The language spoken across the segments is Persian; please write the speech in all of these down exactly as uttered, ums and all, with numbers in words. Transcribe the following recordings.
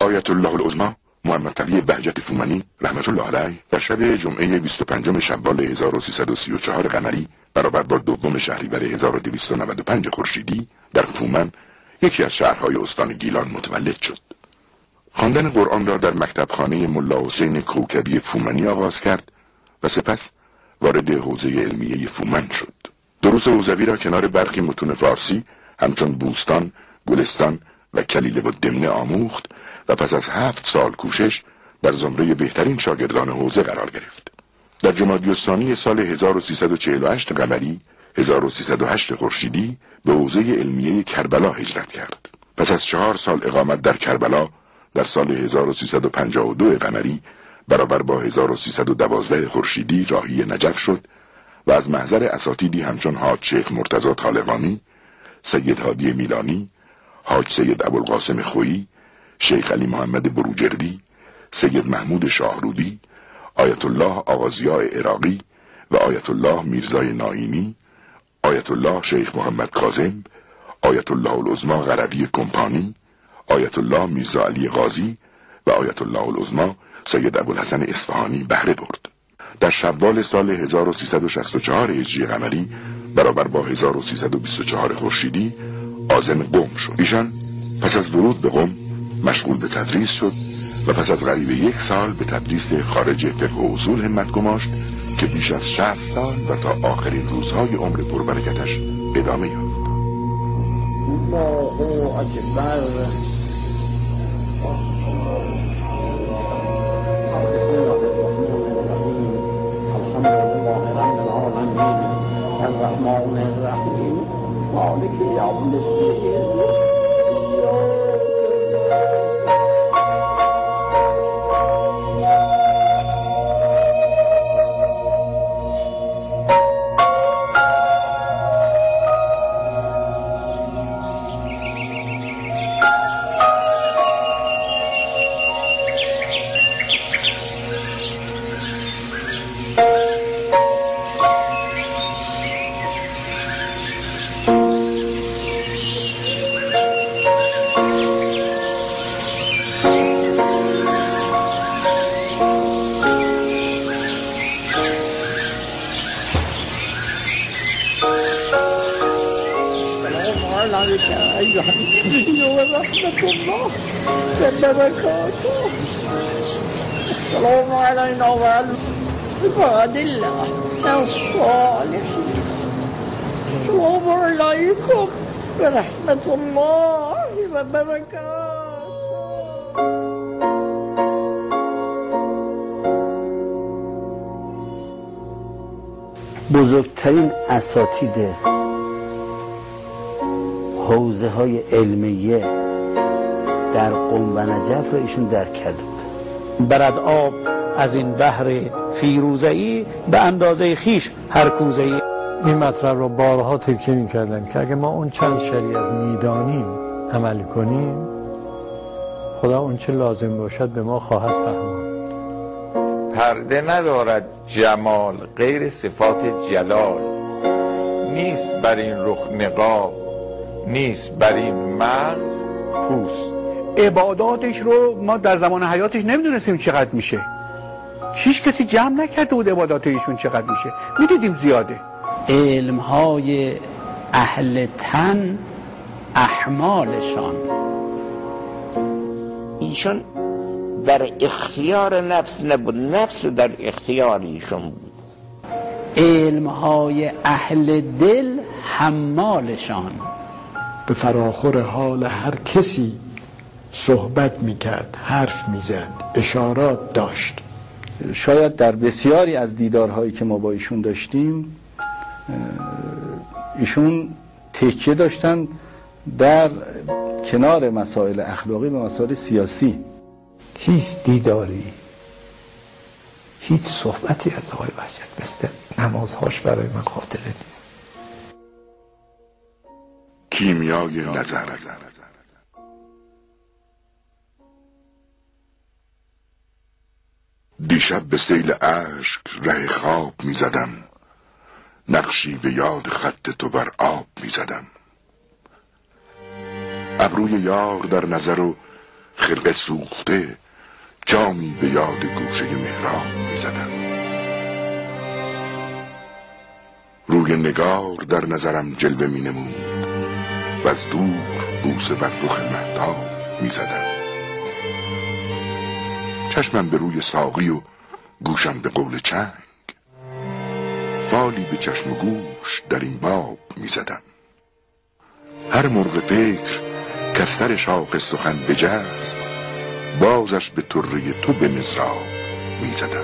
آیت الله العظما محمد تقی بهجت فومنی رحمت الله علیه در شب جمعه بیست و پنجم شوال هزار و سیصد و سی و چهار قمری برابر با دوم شهریور هزار و دویست و نود و پنج خورشیدی در فومن، یکی از شهرهای استان گیلان، متولد شد. خواندن قرآن را در مکتبخانه ملا حسین کوکبی فومنی آغاز کرد و سپس وارد حوزه علمیه فومن شد. دروس حوزوی را کنار برخی متون فارسی همچون بوستان، گلستان و کلیله و دمنه آموخت و پس از هفت سال کوشش در زمره بهترین شاگردان حوزه قرار گرفت. در جمادی الثانی سال هزار و سیصد و چهل و هشت قمری هزار و سیصد و هشت خورشیدی به حوزه علمیه کربلا هجرت کرد. پس از چهار سال اقامت در کربلا در سال هزار و سیصد و پنجاه و دو قمری برابر با هزار و سیصد و دوازده خورشیدی راهی نجف شد و از محضر اساتیدی همچون حاج شیخ مرتضی طالقانی، سید هادی میلانی، حاج سید ابوالقاسم خویی، شیخ علی محمد بروجردی، سید محمود شاهرودی، آیت الله آقا ضیاء عراقی و آیت الله میرزای ناینی، آیت الله شیخ محمد کاظم، آیت الله العظما قروی کمپانی، آیت الله میرزا علی قاضی و آیت الله العظما سید ابوالحسن اصفهانی بهره برد. در شوال سال هزار و سیصد و شصت و چهار هجری قمری برابر با هزار و سیصد و بیست و چهار خورشیدی عازم قم شد. ایشان پس از ورود به قم مشغول به تدریس شد و پس از قریب یک سال به تدریس خارج فقه و اصول همت گماشت که بیش از شصت سال و تا آخرین روزهای عمر پربرکتش ادامه یافت. الله اکبر. الرحمن الرحیم مالک یوم الدین. السلام علينا وعلى عباد الله الصالحين. السلام عليكم ورحمة الله وبركاته. بزرگترین اساتید حوزه های علمیه در قم و نجف را ایشون درک کرده بود. برد آب از این بحر فیروزه‌ای به اندازه خیش هر کوزه‌ای. این مطلب را بارها تکیه می‌کردن که اگه ما اون چند شریعت میدانیم عمل کنیم، خدا اون چه لازم باشد به ما خواهد فهماند. پرده ندارد جمال غیر صفات جلال، نیست بر این رخ نقاب، نیست بر این مغز پوست. عباداتش رو ما در زمان حیاتش نمیدونستیم چقدر میشه. هیچ کسی جمع نکرده بود عبادات ایشون چقدر میشه. میدیدیم زیاده. علمهای اهل تن احمالشان، ایشان در اختیار نفس نبود، نفس در اختیار ایشون بود. علمهای اهل دل حمالشان. به فراخور حال هر کسی صحبت میکرد، حرف میزد، اشارات داشت. شاید در بسیاری از دیدارهایی که ما با ایشون داشتیم ایشون تکیه داشتن در کنار مسائل اخلاقی و مسائل سیاسی. هیچ دیداری، هیچ صحبتی از آقای بهجت مثل نمازهاش برای من خاطره نیست. کیمیای نظر. دیشب به سیل اشک ره خواب می زدم، نقشی به یاد خط تو بر آب می زدم. ابروی یار در نظر و خرقه سوخته جامی به یاد گوشه محراب میزدم. روی نگار در نظرم جلوه می نمود و از دور بوسه بر رخ مهتاب می زدم. چشمم به روی ساقی و گوشم به قول چنگ، فالی به چشم و گوش در این باب می زدم. هر مرغ فکر کستر شاق سخن بجست، بازش به طره تو به مزراب می زدم.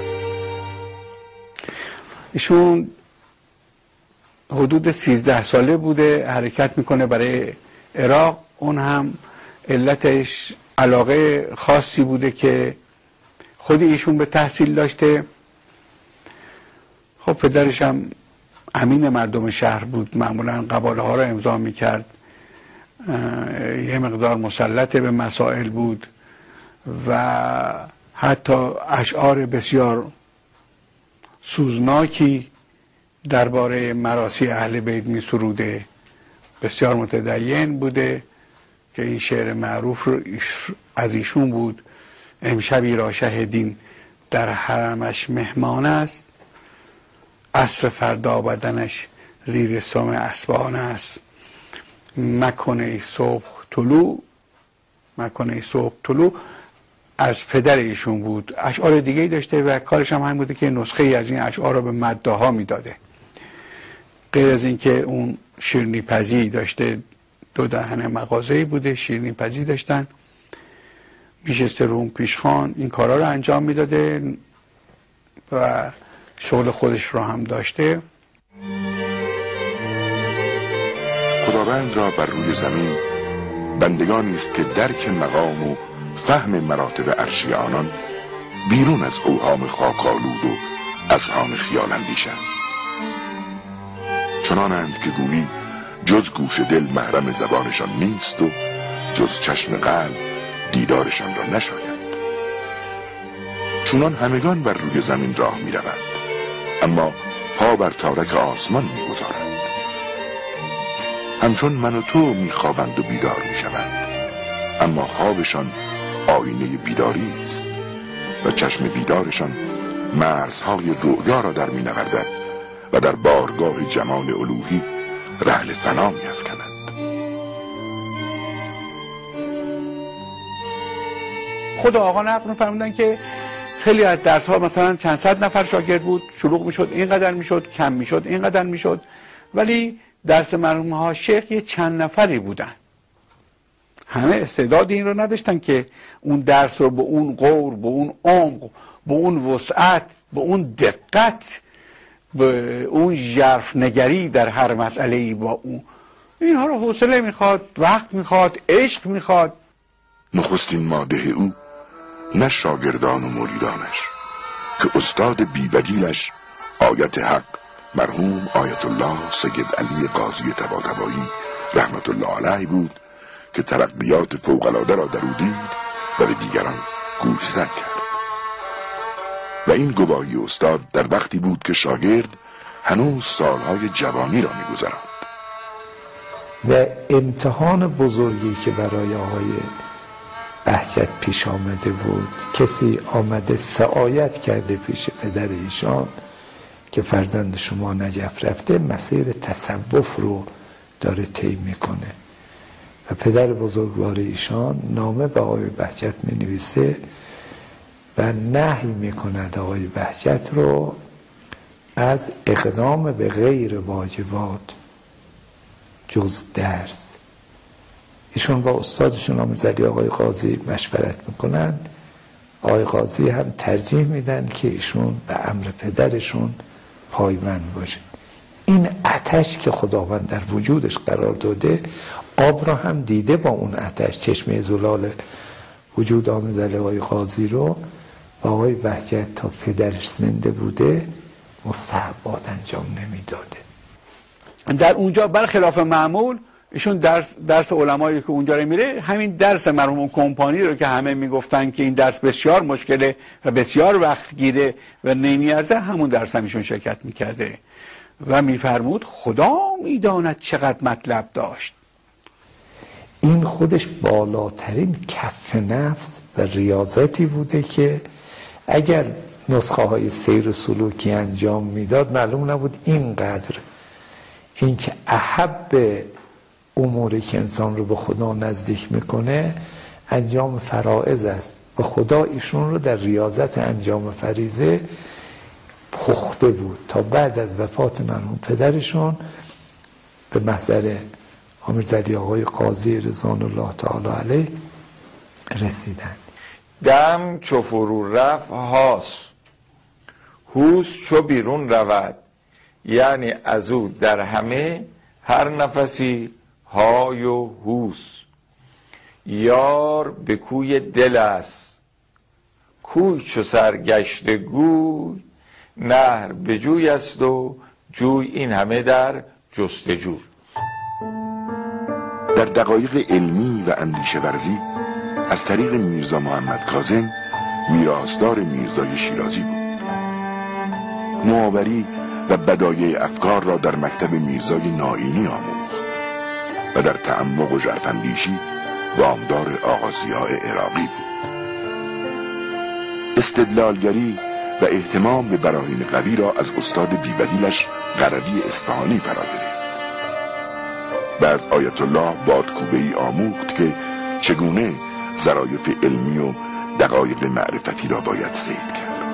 ایشون حدود سیزده ساله بوده حرکت میکنه برای عراق. اون هم علتش علاقه خاصی بوده که خود ایشون به تحصیل داشته. خب پدرش هم امین مردم شهر بود، معمولا قباله ها را امضا میکرد، یه مقدار مسلط به مسائل بود و حتی اشعار بسیار سوزناکی درباره مراثی اهل بیت می سروده. بسیار متدین بوده که این شعر معروف رو از ایشون بود: امشبی را شه دین در حرمش مهمان است، عصر فردا بدنش زیر سم اسبان است، مکنه صبح طلوع مکنه صبح طلوع. از پدر ایشون بود. اشعار دیگه‌ای داشته و کارش هم همین بوده که نسخه ای از این اشعار رو به مداحا میداده. غیر از این که اون شیرینی پزی داشته، دو دهن مغازه‌ای بوده شیرینی پزی داشتن، میشسته رو اون پیشخوان این کارا رو انجام میداده و شغل خودش رو هم داشته. خداوند را بر روی زمین بندگانی است که درک مقام و فهم مراتب عرشی آنان بیرون از اوهام خاک‌آلود و اذهان خیال اندیش است. چنانند که گویی جز گوش دل محرم زبانشان نیست و جز چشم قلب دیدارشان را نشاید. چونان همگان بر روی زمین راه می روند، اما پا بر تارک آسمان می گذارند. همچون من و تو می خوابند و بیدار می شوند، اما خوابشان آینه بیداری است و چشم بیدارشان مرزهای رؤیا را در می نوردد و در بارگاه جمال الوهی رحل فنا می افکند. خود آقا نقل فرمودن که خیلی از درس ها مثلا چند صد نفر شاگرد بود، شلوغ میشد اینقدر میشد، کم میشد اینقدر میشد، ولی درس مرحوم ها شیخ یه چند نفری بودن. همه استعداد این رو نداشتن که اون درس رو به اون غور، به اون عمق، به اون وسعت، به اون دقت، به اون ژرف نگری در هر مسئله‌ای، با اون اینها رو حوصله میخواد، وقت میخواد، عشق میخواد. نخستین ماده او نه شاگردان و مریدانش که استاد بی‌بدیلش آیت حق مرحوم آیت الله سید علی قاضی طباطبایی رحمت الله علیه بود که ترقیات فوق‌العاده را در او دید و به دیگران گوشزد کرد. و این گواهی استاد در وقتی بود که شاگرد هنوز سالهای جوانی را می‌گذراند. و امتحان بزرگی که برای آقای بهجت پیش آمده بود، کسی آمده سعایت کرده پیش پدر ایشان که فرزند شما نجف رفته، مسیر تصوف رو داره طی میکنه و پدر بزرگوار ایشان نامه به آقای بهجت می نویسه و نهی میکند آقای بهجت رو از اقدام به غیر واجبات جز درس. ایشون با استادشون نامزدی آقای قاضی مشورت میکنن، آقای قاضی هم ترجیح میدن که ایشون به امر پدرشون پایبند باشه. این آتش که خداوند در وجودش قرار داده، آب را هم دیده با اون آتش، چشمه زلال وجود آمزل آقای قاضی رو با آقای بهجت تا پدرش زنده بوده مستحبات انجام نمیداده. در اونجا برخلاف معمول ایشون درس درس علمایی که اونجا رو میره، همین درس مرحوم کمپانی رو که همه میگفتن که این درس بسیار مشکله و بسیار وقت گیره و نمیارزه، همون درس هم ایشون شرکت میکرده و میفرمود خدا میداند چقدر مطلب داشت. این خودش بالاترین کف نفس و ریاضتی بوده که اگر نسخه های سیر سلوکی انجام میداد معلوم نبود اینقدر این که احب اموری که انسان رو به خدا نزدیک میکنه انجام فرائض است و خدا ایشون رو در ریاضت انجام فریضه پخته بود تا بعد از وفات مرحوم پدرشون به محضر امیرزاده آقای قاضی رضوان الله تعالی علیه رسیدند. دم چو فرو رفت هاس، هوس چو بیرون رود، یعنی از او در همه هر نفسی های و هوس. یار به کوی دل است، کوی چو سرگشت گوی، نهر به جوی است و جوی این همه در جستجو. در دقایق علمی و اندیشه ورزی از طریق میرزا محمد کاظم میراثدار میرزای شیرازی بود. نوآوری و بدایع افکار را در مکتب میرزای نائینی آموخت و در تعمق و ژرفاندیشی وامدار آقا ضیاء عراقی بود. استدلالگری و اهتمام به براهین قوی را از استاد بی‌بدیلش قروی اصفهانی فرا گرفت و از آیت الله بادکوبه‌ای آموخت که چگونه ظرایف علمی و دقایق معرفتی را باید صید کرد.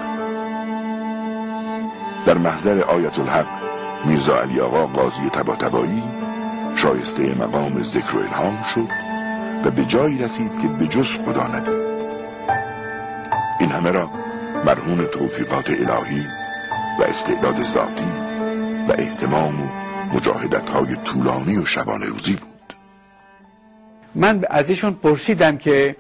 در محضر آیت الحق میرزا علی آقا قاضی طباطبایی شایسته مقام ذکر و الهام شد و به جایی رسید که به جز خدا ندید. این همه را مرهون توفیقات الهی و استعداد ذاتی و اهتمام و مجاهدت‌های طولانی و شبانه روزی بود. من ازشون پرسیدم که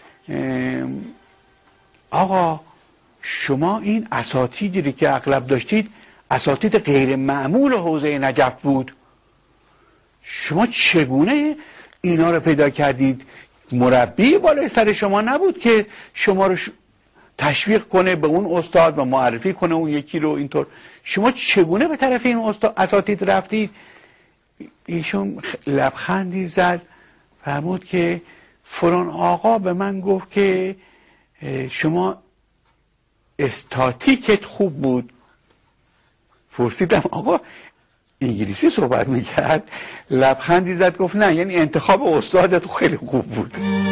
آقا شما این اساتیدی که اغلب داشتید اساتید غیر معمول حوزه نجف بود، شما چگونه اینا رو پیدا کردید؟ مربی بالای سر شما نبود که شما رو تشویق کنه به اون استاد و معرفی کنه اون یکی رو؟ اینطور شما چگونه به طرف این استاد اساتید رفتید؟ ایشون لبخندی زد فرمود که فلان آقا به من گفت که شما استاتیکت خوب بود. پرسیدم آقا انگلیسی صحبت میکرد؟ لبخندی زد گفت نه، یعنی انتخاب استادت خیلی خوب بود.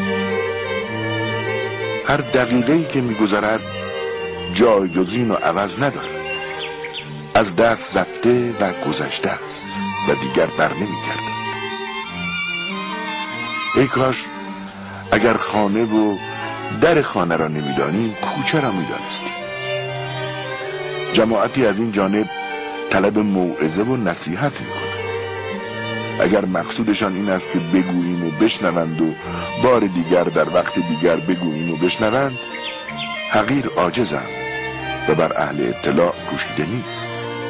هر دقیقه‌ای که میگذرد جایگزین و عوض ندارد، از دست رفته و گذشته است و دیگر بر نمیگردد. ای کاش اگر خانه و در خانه را نمیدانیم کوچه را میدانستیم. جماعتی از این جانب طلب موعظه و نصیحت میکنند. اگر مقصودشان این است که بگوییم و بشنوند و بار دیگر در وقت دیگر بگوییم و بشنوند، حقیر عاجزند و بر اهل اطلاع پوشیده نیست.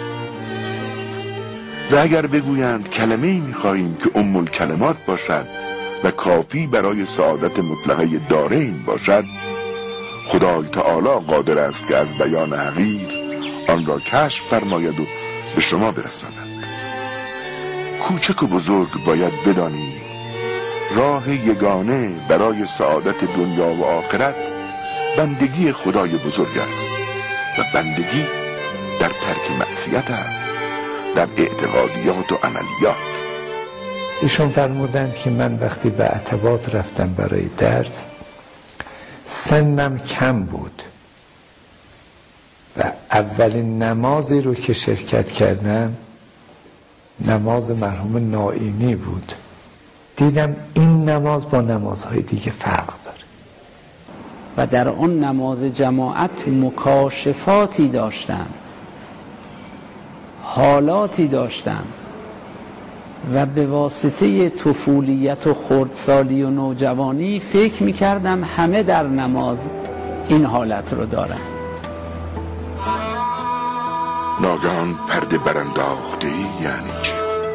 و اگر بگویند کلمه‌ای می‌خواهیم که ام الکلمات باشد و کافی برای سعادت مطلقه دارین باشد، خدای تعالی قادر است که از بیان حقیر آن را کشف فرماید و به شما برساند. کوچک و بزرگ باید بدانیم راه یگانه برای سعادت دنیا و آخرت بندگی خدای بزرگ است و بندگی در ترک معصیت است، در اعتقادیات و عملیات. ایشون فرمودند که من وقتی به عتبات رفتم برای درس سنم کم بود و اولین نمازی رو که شرکت کردم نماز مرحوم نائینی بود. دیدم این نماز با نمازهای دیگه فرق داره و در اون نماز جماعت مکاشفاتی داشتم، حالاتی داشتم و به واسطه طفولیت و خردسالی و نوجوانی فکر میکردم همه در نماز این حالت رو دارن. ناگهان پرده برانداخته ای یعنی چه؟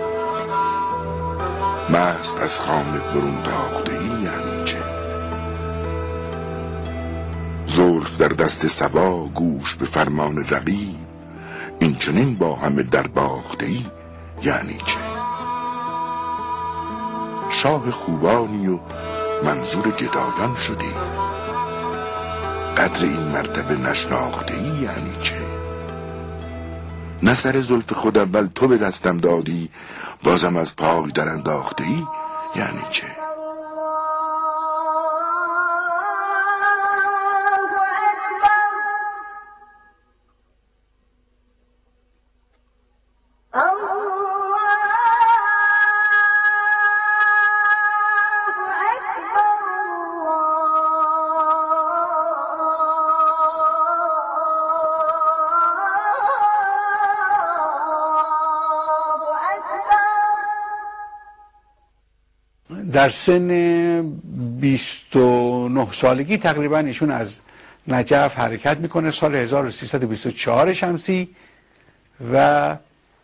مست از خانه برون تاخته ای یعنی چه؟ زلف در دست صبا گوش به فرمان رقیب، این چنین با همه در باخته ای یعنی چه؟ شاه خوبانی و منظور گدایان شدی. قدر این مرتبه نشناخته ای یعنی چه؟ نه سر زلف خود اول تو به دستم دادی، بازم از پای در انداخته ای یعنی چه؟ در سن بیست و نه سالگی تقریبا ایشون از نجف حرکت میکنه سال هزار و سیصد و بیست و چهار شمسی و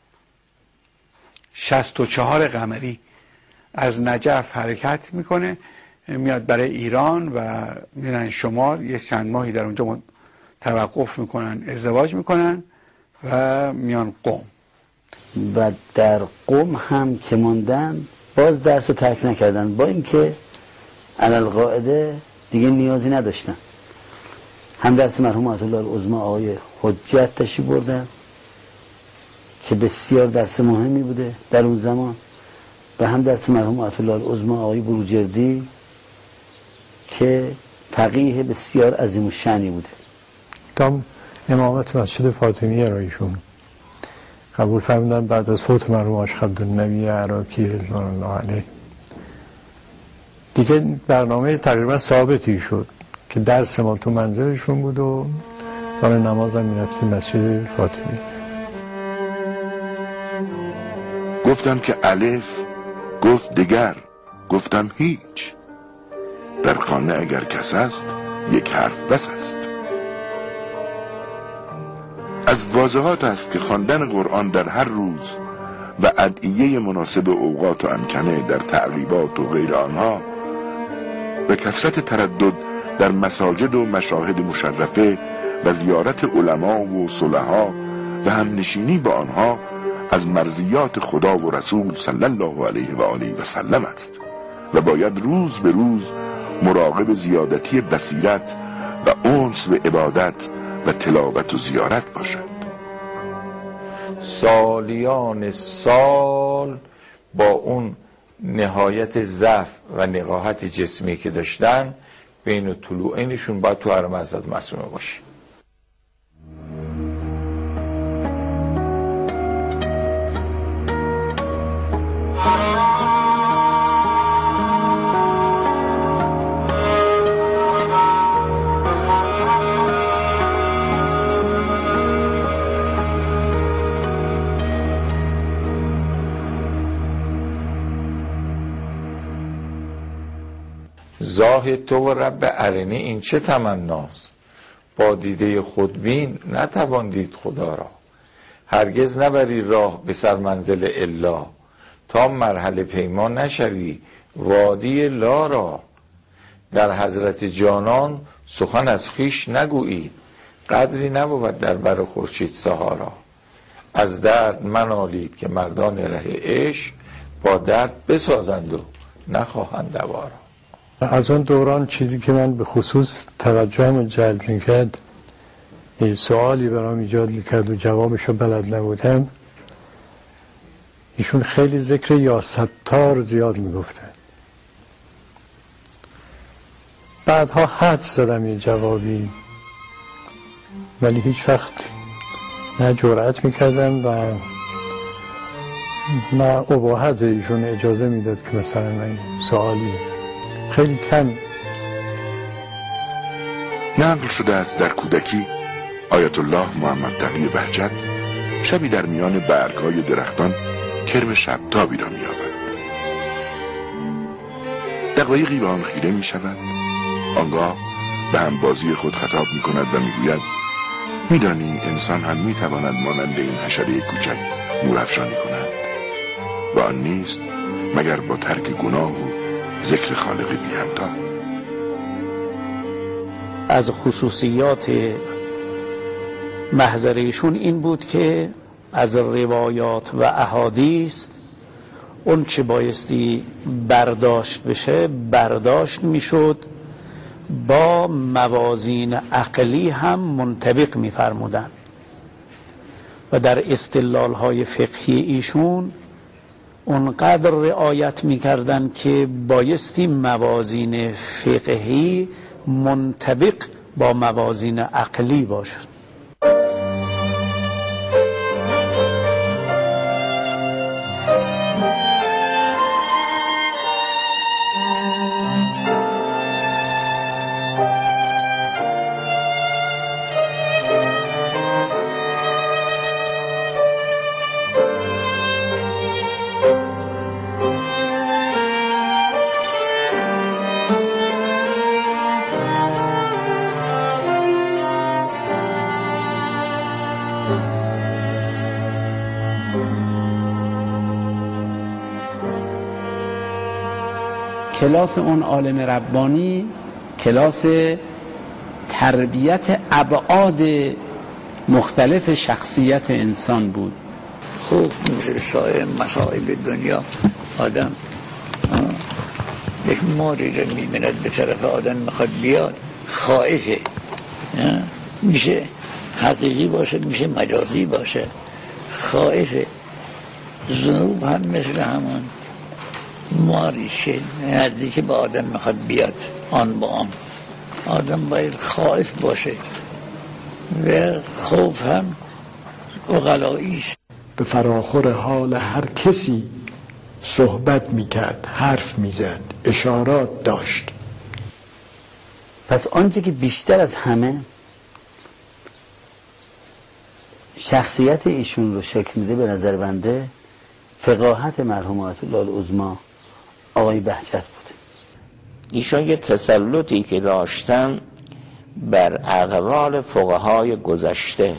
شصت و چهار قمری از نجف حرکت میکنه، میاد برای ایران و میرن شمال، یه چند ماهی در اونجا توقف میکنن، ازدواج میکنن و میان قم. و در قم هم که موندن باز درس رو ترک نکردن، با اینکه علالقاعده دیگه نیازی نداشتن. هم درس مرحوم آیت الله العظمی آقای حجت تشریف بردن که بسیار درس مهمی بوده در اون زمان، و هم درس مرحوم آیت الله العظمی آقای بروجردی که فقیه بسیار عظیم الشأنی بوده. تام امامت مسجد فاطمیه را ایشون قبول فرمودن بعد از فوت مرحوم عاشق عبدالنبی عراقی رضوان الله علیه. دیگه برنامه تقریبا ثابتی شد که درس ما تو منزلشون بود و برای نماز هم میرفتیم مسجد فاطمیه. گفتم که الف، گفت دگر، گفتم هیچ. در خانه اگر کس است یک حرف بس است. از واضحات است که خواندن قرآن در هر روز و ادعیه مناسب اوقات و امکنه در تعقیبات و غیر آنها و کثرت تردد در مساجد و مشاهد مشرفه و زیارت علما و صلحا و همنشینی با آنها از مرضیات خدا و رسول صلی الله علیه و آله و سلم است و باید روز به روز مراقب زیادتی بصیرت و انس به عبادت و تلاوت و زیارت باشد. سالیان سال با اون نهایت ضعف و نقاهت جسمی که داشتن بین طلوعینشون باید تو حرم حضرت معصومه باشه. زاهد تو و رب ارنی این چه تمناست، با دیده خودبین نتوان دید خدا را. هرگز نبری راه به سر منزل الا، تا مرحله پیمان نشوی وادی لا را. در حضرت جانان سخن از خیش نگویی، قدری نبود در بر خورشید سهارا. از درد منالید که مردان ره عشق، با درد بسازند و نخواهند دوارا. از اون دوران چیزی که من به خصوص توجهم جلب میکرد، یه سوالی برام ایجاد میکرد و جوابشو بلد نبودم، ایشون خیلی ذکر یا ستار زیاد میگفتن. بعدها حد زدم یه جوابی، ولی هیچ وقت نه جرأت میکردم و نه اباحت ایشون اجازه میداد که مثلا من سوالی خیلی کم. نقل شده است در کودکی آیت الله محمد تقی بهجت شبی در میان برگ‌های درختان کرم شبتابی را می‌یابد. دقایقی به آن خیره می‌شود، آنگاه به همبازی خود خطاب می‌کند و می‌گوید می‌دانی انسان هم می‌تواند مانند این حشره کوچک نورافشانی کند و آن نیست مگر با ترک گناه و ذکر خالق بی همتا. از خصوصیات محضر ایشون این بود که از روایات و احادیث اون چه بایستی برداشت بشه برداشت میشد، با موازین عقلی هم منطبق میفرمودن و در استدلال های فقهی ایشون اونقدر رعایت میکردن که بایستی موازین فقهی منطبق با موازین عقلی باشد. کلاس اون عالم ربانی کلاس تربیت ابعاد مختلف شخصیت انسان بود. خوب مثل سایر مصائب دنیا آدم یک موری رو میبیند به طرف آدم میخواد بیاد، خائفه، میشه حقیقی باشه میشه مجازی باشه، خائفه. ذنوب هم مثل همون ماریست که نزدیک به آدم میخواد بیاد آن با آن، آدم باید خائف باشه و خوف هم اغلایی است. به فراخور حال هر کسی صحبت میکرد، حرف میزد، اشارات داشت. پس آنچه که بیشتر از همه شخصیت ایشون رو شکل میده به نظر بنده فقاهت مرحوم آیت الله العظمی آقای بهجت بود. ایشان یه تسلطی که داشتن بر اقوال فقهای گذشته،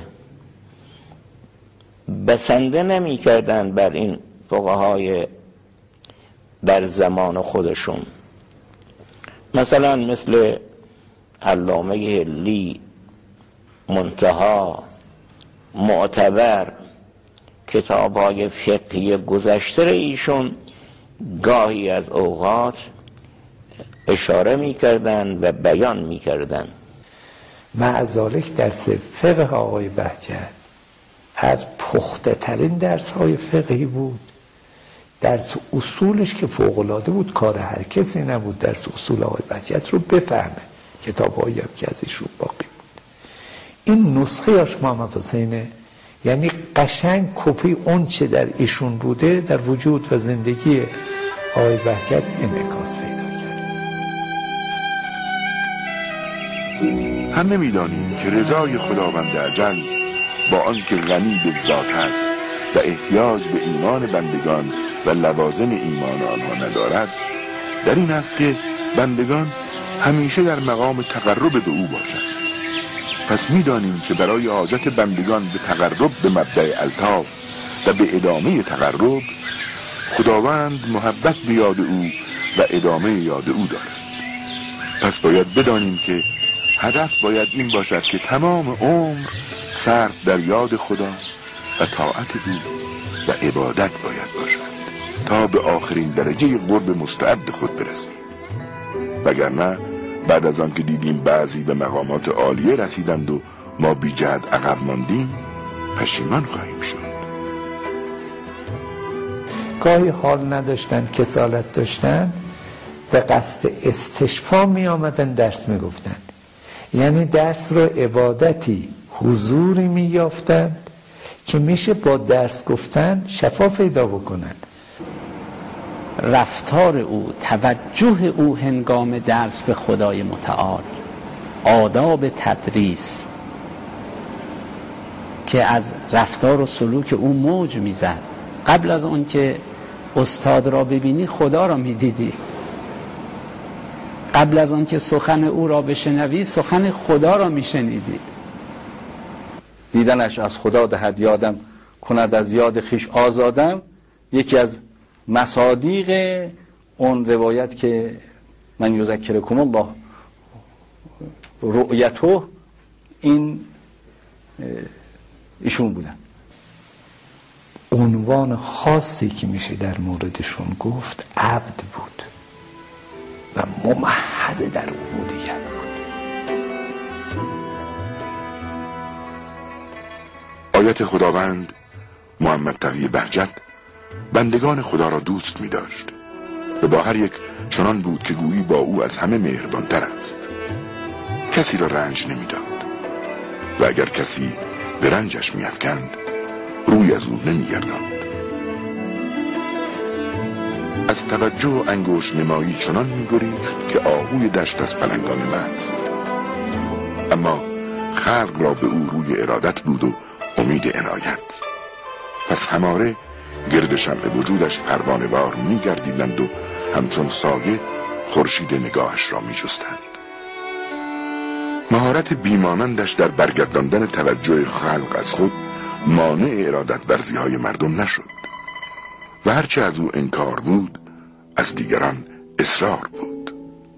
بسنده نمی کردن بر این فقهای در زمان خودشون. مثلا مثل علامه هلی، منتها، معتبر، کتاب‌های فقهی گذشته ایشون گاهی از اوقات اشاره می‌کردند و بیان می‌کردند. مع ذالک درس فقه آقای بهجت از پخته ترین درس های فقهی بود. درس اصولش که فوق‌العاده بود، کار هر کسی نبود درس اصول آقای بهجت رو بفهمه. کتاب‌هایی هم که از ایشون باقی بود. این نسخه یاش محمد حسینه، یعنی قشنگ کپی اون چه در ایشون بوده در وجود و زندگی آقای بهجت انعکاس پیدا کرد. هم نمی‌دانیم که رضای خداوند اجل با آنکه غنی به ذات است و احتیاج به ایمان بندگان و لوازم ایمان آنها ندارد، در این است که بندگان همیشه در مقام تقرب به او باشند. پس می‌دانیم که برای حاجت بندگان به تقرب به مبدأ الطاف و به ادامه تقرب، خداوند محبت به یاد او و ادامه یاد او دارد. پس باید بدانیم که هدف باید این باشد که تمام عمر صرف در یاد خدا و طاعت او و عبادت باید باشد تا به آخرین درجه قرب مستعد خود برسیم. وگرنه بعد از آن که دیدیم بعضی به مقامات عالیه رسیدند و ما بی جهت عقب ماندیم، پشیمان خواهیم شد. گاهی حال نداشتن، کسالت داشتن، به قصد استشفا می آمدن درس می گفتن. یعنی درس رو عبادتی حضوری می یافتند که میشه با درس گفتن شفا پیدا بکنن. رفتار او، توجه او هنگام درس به خدای متعال، آداب تدریس که از رفتار و سلوک او موج میزد. قبل از اون که استاد را ببینی خدا را میدیدی، قبل از اون که سخن او را بشنوی سخن خدا را میشنیدی. دیدنش از خدا دهد یادم، کند از یاد خیش آزادم، یکی از مصادیق اون روایت که من یذکرکم الله رؤیته، این ایشون بودن. عنوان خاصی که میشه در موردشون گفت عبد بود و ممحض در عبودیت بود. آیت خداوند محمد تقی بهجت بندگان خدا را دوست می داشت و با هر یک چنان بود که گویی با او از همه مهربانتر است. کسی را رنج نمی داد و اگر کسی به رنجش می افکند روی از او نمی گرداند. از توجه و انگشت نمایی چنان می گریخت که آهوی دشت از پلنگان مست. اما خلق را به او روی ارادت بود و امید عنایت. پس هماره گرد شمع وجودش پروانه وار می گردیدند و همچون سایه خورشید نگاهش را می جستند. مهارت بیمانندش در برگرداندن توجه خلق از خود مانع ارادت ورزی های مردم نشد و هرچه از او انکار بود از دیگران اصرار بود.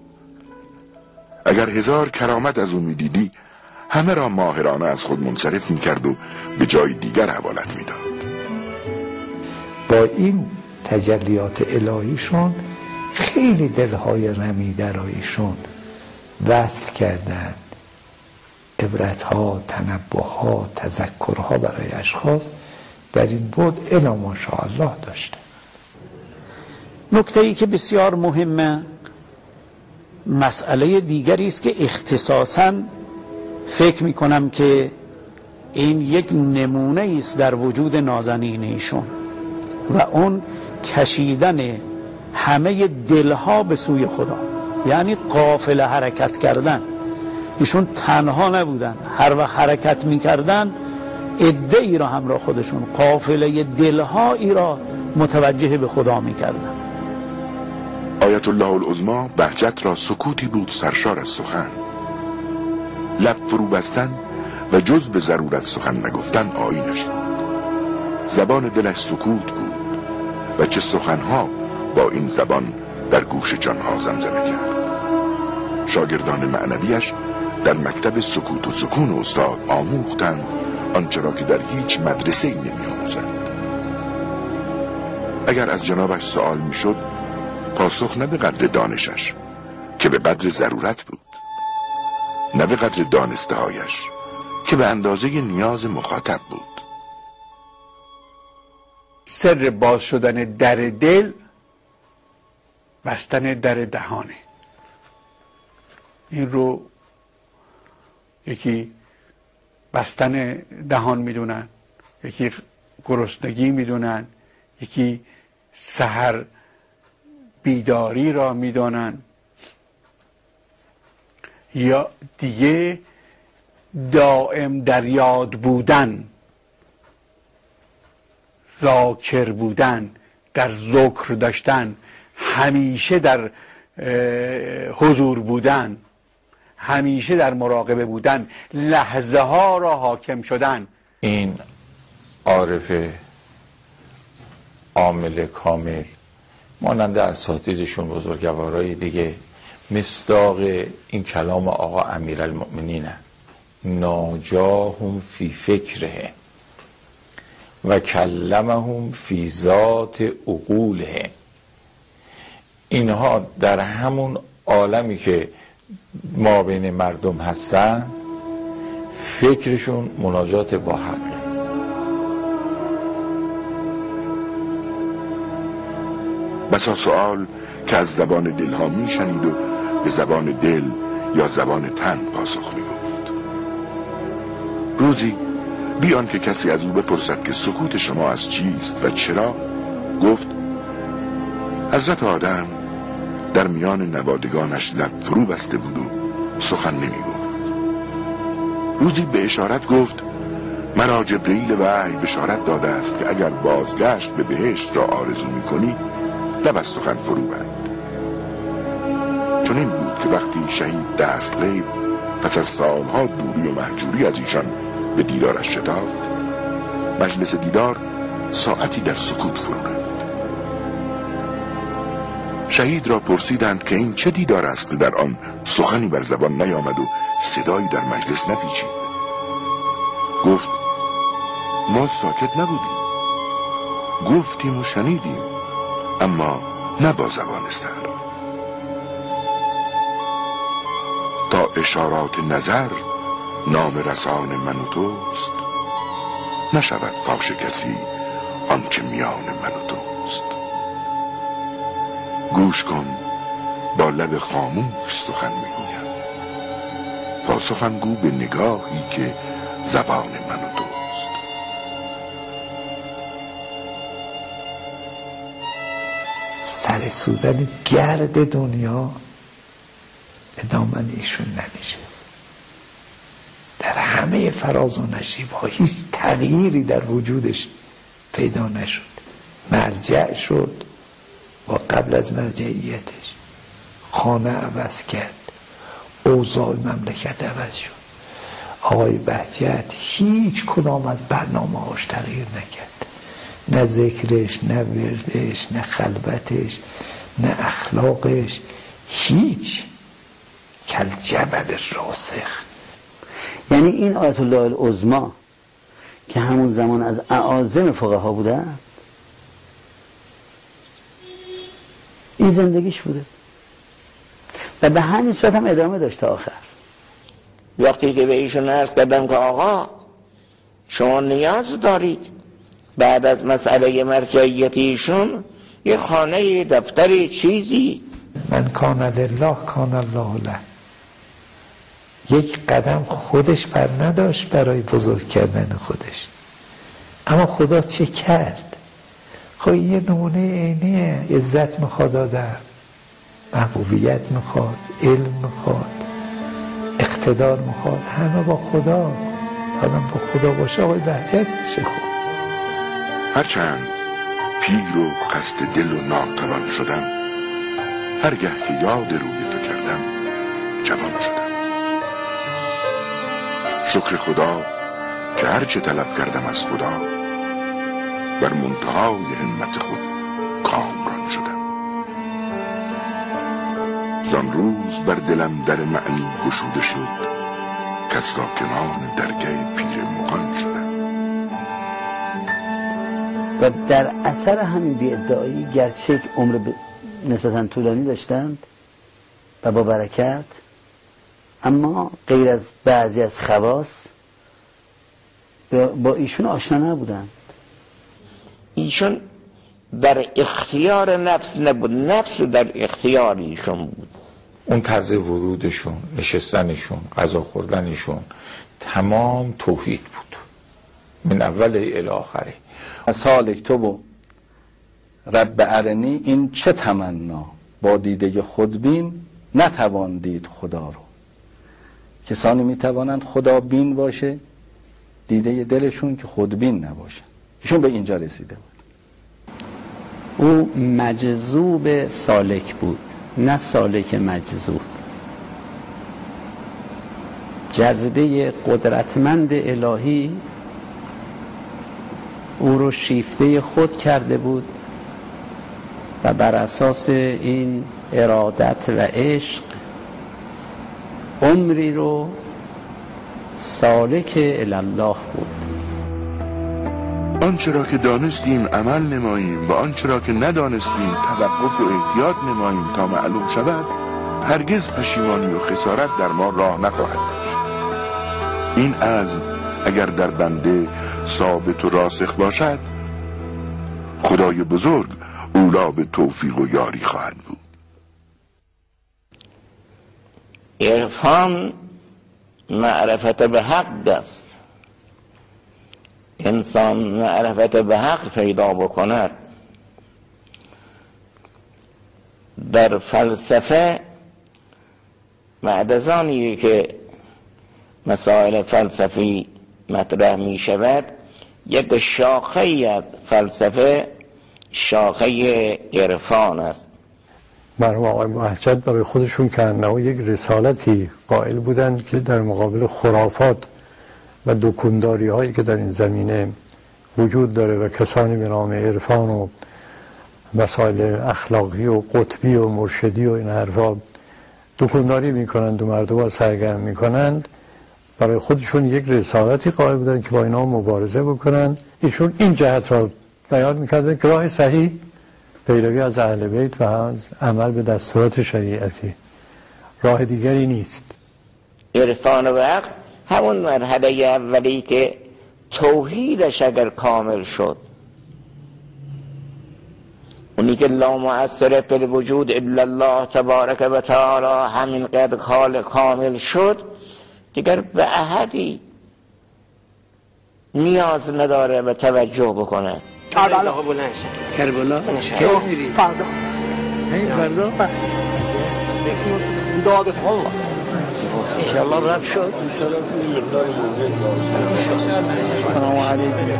اگر هزار کرامت از او می دیدی همه را ماهرانه از خود منصرف می کرد و به جای دیگر حوالت می داد. با این تجلیات الهیشون خیلی دلهای رمی درایشون وصل کردند عبرتها، تنبهها، تذکرها برای اشخاص در این بود الا ماشاءالله داشته. نکته ای که بسیار مهمه مسئله دیگری است که اختصاصاً فکر می کنم که این یک نمونه است در وجود نازنین ایشون و اون کشیدن همه دلها به سوی خدا، یعنی قافله حرکت کردن. ایشون تنها نبودن، هر وقت حرکت میکردن عده ای را همراه خودشون، قافله دلهایی را متوجه به خدا میکردن. آیت الله العظمی بهجت را سکوتی بود سرشار از سخن. لب فرو بستن و جز به ضرورت سخن نگفتن آیینش بود. زبان دلش سکوت بود و چه سخنها با این زبان در گوش جانها زمزمه کرد. شاگردان معنویش در مکتب سکوت و سکون استاد آموختند آنچه را که در هیچ مدرسه ای نمی آموزند. اگر از جنابش سوال می شد پاسخ نه به قدر دانشش که به قدر ضرورت بود، نه به قدر دانسته هایش که به اندازه نیاز مخاطب بود. سر باز شدن در دل بستن در دهانه. این رو یکی بستن دهان میدونن، یکی گرسنگی میدونن، یکی سحر بیداری را میدونن، یا دیگه دائم در یاد بودن، ذاکر بودن، در ذکر داشتن، همیشه در حضور بودن، همیشه در مراقبه بودن، لحظه ها را حاکم شدن. این عارف عامل کامل مانند اساتیدشون بزرگوارای دیگه مصداق این کلام آقا امیرالمؤمنین ناجاهم فی فکره و کلمهم فی ذات عقوله. اینها در همون عالمی که ما بین مردم هستن فکرشون مناجات با حقه. بسا سوال که از زبان دلها میشنید و به زبان دل یا زبان تن پاسخ میگفت. روزی بیان که کسی از او بپرسد که سکوت شما از چیست و چرا، گفت حضرت آدم در میان نوادگانش لب فرو بسته بود و سخن نمی گفت. روزی به اشارت گفت مرا جبرئیل وحی بشارت داده است که اگر بازگشت به بهشت را آرزو می کنی لب از سخن فرو بند. چون این بود که وقتی شهید دست غیب پس از سالها دوری و محجوری از ایشان به دیدارش شتافت، مجلس دیدار ساعتی در سکوت فرو رفت. شهید را پرسیدند که این چه دیدار است که در آن سخنی بر زبان نیامد و صدایی در مجلس نپیچید. گفت ما ساکت نبودیم، گفتیم و شنیدیم، اما نه با زبان سر. تا اشارات نظر نام رسان من و توست، نشود فاش کسی آنچه میان من و توست. گوش کن با لب خاموش سخن میگویم، پاسخم گو به نگاهی که زبان من و توست. سر سوزن گرد دنیا به دامن ایشون نمیشه. در همه فراز و نشیب ها هیچ تغییری در وجودش پیدا نشد. مرجع شد و قبل از مرجعیتش خانه عوض کرد، اوضاع مملکت عوض شد. آقای بهجت هیچ کدام از برنامه هاش تغییر نکرد، نه ذکرش، نه وردش، نه خلوتش، نه اخلاقش، هیچ. کل جبل راسخ. یعنی این آیت الله العظمی که همون زمان از اعاظم فقها بودن، این زندگیش بوده و به همین صورت هم ادامه داشته آخر. وقتی که به ایشون عرض کردم که آقا شما نیاز دارید بعد از مسئله مرجعیت ایشون یه خانه، دفتری، چیزی، من کان لله کان الله له. یک قدم خودش بر نداشت برای بزرگ کردن خودش، اما خدا چه کرد؟ خب یه نمونه عینیه. عزت میخواد آدم، محبوبیت میخواد، علم میخواد، اقتدار میخواد، همه با خداست. آدم با خدا باشه آقای بهجت میشه. خب هرچند پیر و خسته دل و ناتوان شدم، هرگه که یاد روی تو کردم جوان شدم. شکر خدا که هرچه طلب کردم از خدا، بر منتهای همت خود کامران شدم. زان روز بر دلم در معنی گشوده شد، که ساکنان درگاه پیر مغان شدم. و در اثر همین بی‌ادعایی گرچه یک عمر نسبتاً طولانی داشتند و با برکت، اما غیر از بعضی از خواص با ایشون آشنا نبودند. ایشون در اختیار نفس نبود، نفس در اختیار ایشون بود. اون طرز ورودشون، نشستنشون، غذا خوردنشون تمام توحید بود، من اول الی آخره. سالک تو و رب ارنی، این چه تمنا با دیده خودبین نتوان دید خدا رو. کسانی میتوانند خدا بین باشه، دیده دلشون که خودبین نباشه. ایشون به اینجا رسیده بود. او مجذوب سالک بود، نه سالک مجذوب. جذبه قدرتمند الهی او رو شیفته خود کرده بود و بر اساس این ارادت و عشق عمری رو سالک الله بود. آنچه را که دانستیم عمل نماییم و آنچه را که ندانستیم توقف و احتیاط نماییم تا معلوم شود، هرگز پشیمانی و خسارت در ما راه نخواهد داشت. این عزم اگر در بنده ثابت و راسخ باشد، خدای بزرگ اولا به توفیق و یاری خواهد بود. عرفان معرفت به حق است. انسان معرفت به حق پیدا بکند، در فلسفه بعد از آنی که مسائل فلسفی مطرح می شود، یک شاخه ای از فلسفه شاخه عرفان است. مرحوم آقای بهجت برای خودشون که انه یک رسالتی قائل بودند که در مقابل خرافات و دکنداری هایی که در این زمینه وجود داره و کسانی به نام عرفان و مسائل اخلاقی و قطبی و مرشدی و این حرفا دکنداری میکنند و مردم را سرگرم میکنند، برای خودشون یک رسالتی قائل بودند که با اینا مبارزه بکنند. ایشون این جهت را بیان میکردن که راه صحیح پیروی از اهل بیت و از عمل به دستورات شریعتی، راه دیگری نیست. عرفان و عقل همون مرحله اولی که توحیدش اگر کامل شد، اونی که لا مؤثر فی الوجود الا الله تبارک و تعالی همین قدر حال کامل شد، دیگر به احدی نیاز نداره به توجه بکنه. کربلا بلند شد. کربلا کی میری؟ فردا. این فردا داد الله انشاءالله رب شد. سلام علیکم.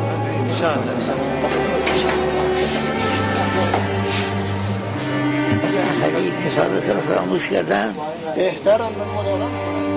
خیلی کسادت را فراموش کردن بهترم من مدارم.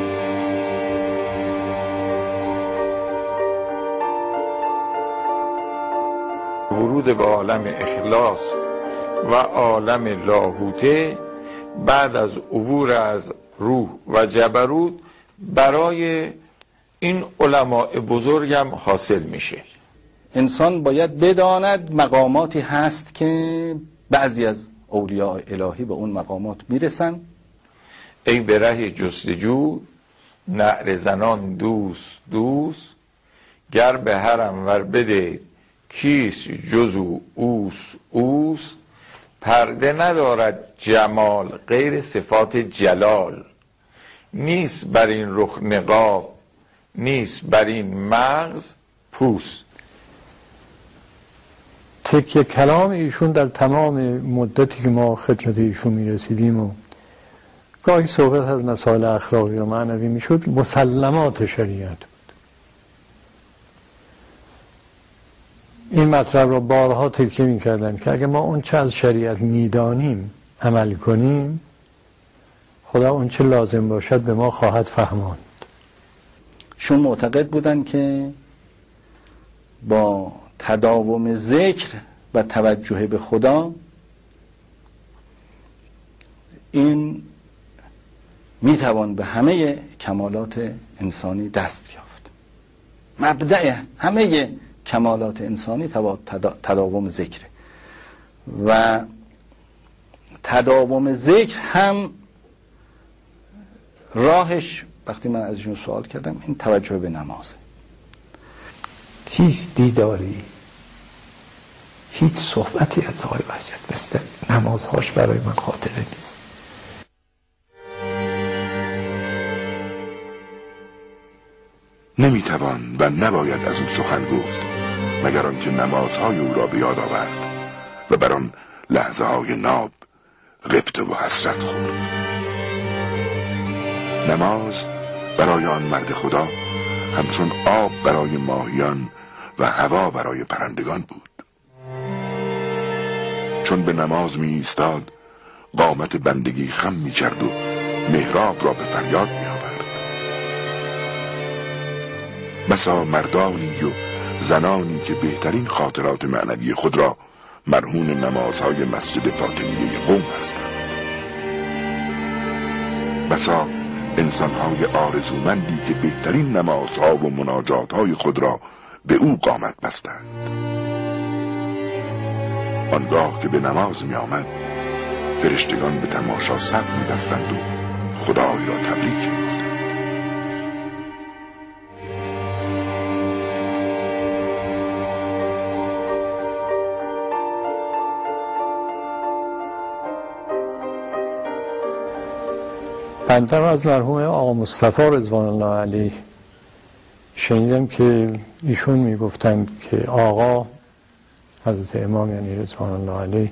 ورود به عالم اخلاص و عالم لاهوته بعد از عبور از روح و جبروت برای این علماء بزرگم حاصل میشه. انسان باید بداند مقاماتی هست که بعضی از اولیاء الهی به اون مقامات میرسن. ای به ره جستجو نعره زنان دوست دوست، گر به هرم ور بده کیس جزو اوس اوس، پرده ندارد جمال غیر صفات جلال، نیست بر این رخ نقاب نیست بر این مغز پوست. تکیه کلام ایشون در تمام مدتی که ما خدمت ایشون میرسیدیم و گاهی صحبت از مسائل اخلاقی و معنوی میشد، مسلمات شریعت بود. این مطلب را بارها تکیه میکردن که اگه ما اون چه از شریعت میدانیم عمل کنیم، خدا اون چه لازم باشد به ما خواهد فهماند. شون معتقد بودن که با تداوم ذکر و توجه به خدا این میتوان به همه کمالات انسانی دست یافت. مبدأ همه کمالات انسانی تداوم ذکر و تداوم ذکر هم راهش، وقتی من ازشون سوال کردم، این توجه به نمازه. هیچ دیداری، هیچ صحبتی از آقای بهجت مثل نمازهاش برای من خاطره نیست. نمیتوان و نباید از او سخن گفت مگر آنکه نمازهای او را به یاد آورد و بر آن لحظه های ناب غبطه و حسرت خورد. نماز برای آن مرد خدا همچون آب برای ماهیان و هوا برای پرندگان بود. چون به نماز می ایستاد قامت بندگی خم می کرد و محراب را به فریاد می آورد. بسا مردانی و زنانی که بهترین خاطرات معنوی خود را مرهون نمازهای مسجد فاطمیه قم هستند. بسا انسانهای آرزومندی که بهترین نمازها و مناجاتهای خود را به او قامت بستند. آنگاه که به نماز می آمد فرشتگان به تماشا سر می بستند و خدای را تبریک می گفتند. بنده از مرحوم آقا مصطفی رضوان الله علیه شنیدم که ایشون میگفتند که آقا حضرت امام یعنی رضوان الله علیه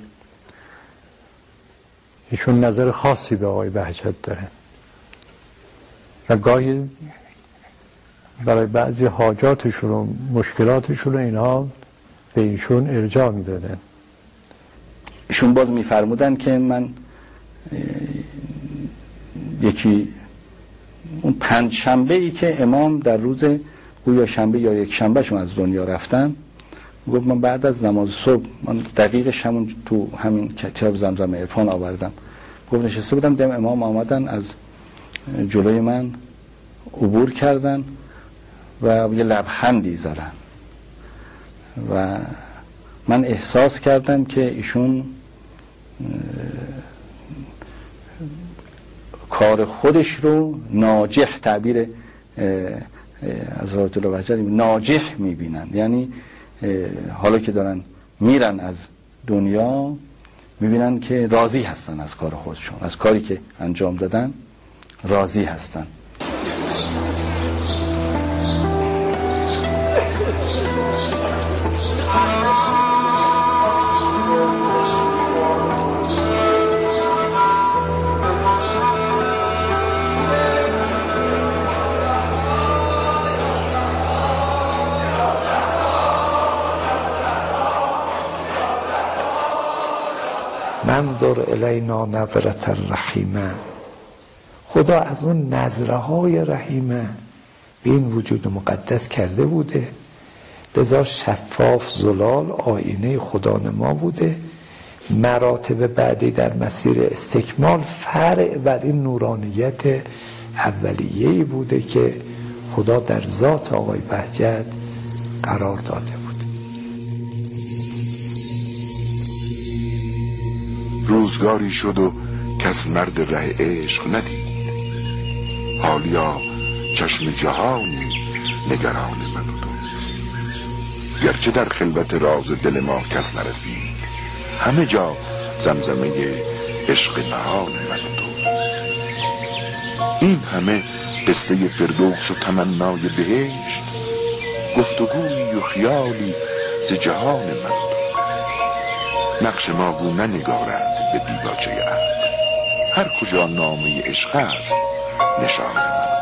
ایشون نظر خاصی به آقای بهجت دارن و گاهی برای بعضی حاجاتشون و مشکلاتشون رو اینها به ایشون ارجاع میدادن. ایشون باز میفرمودن که من یکی اون پنج شنبه ای که امام در روز گویا شنبه یا یک شنبه شون از دنیا رفتن، گفت من بعد از نماز صبح، من دقیقش همون تو همین کتاب زمزم عرفان آوردم، گفت نشسته بودم دم امام آمدن از جلوی من عبور کردن و یه لبخندی زدن و من احساس کردم که ایشون کار خودش رو ناجح، تعبیر از آیت الله بهجت ناجح میبینن، یعنی حالا که دارن میرن از دنیا میبینن که راضی هستن از کار خودشون، از کاری که انجام دادن راضی هستن. منظر الینا نظرة الرحیمه، خدا از اون نظره های رحیمه به این وجود مقدس کرده بوده، لذا شفاف زلال آینه خدانما بوده. مراتب بعدی در مسیر استکمال فرع بر این نورانیت اولیه‌ای بوده که خدا در ذات آقای بهجت قرار داده بود. روزگاری شد و کس مرد ره عشق ندید، حالیا چشم جهانی نگران من و تو. گرچه در خلوت راز دل ما کس نرسید، همه جا زمزمه عشق نهان من و تو. این همه قصه فردوس و تمنای بهشت، گفتگویی و خیالی ز جهان من و تو. نقش ما گو ننگارند به دیباچه عقل، هر کجا نامه عشق است نشان من.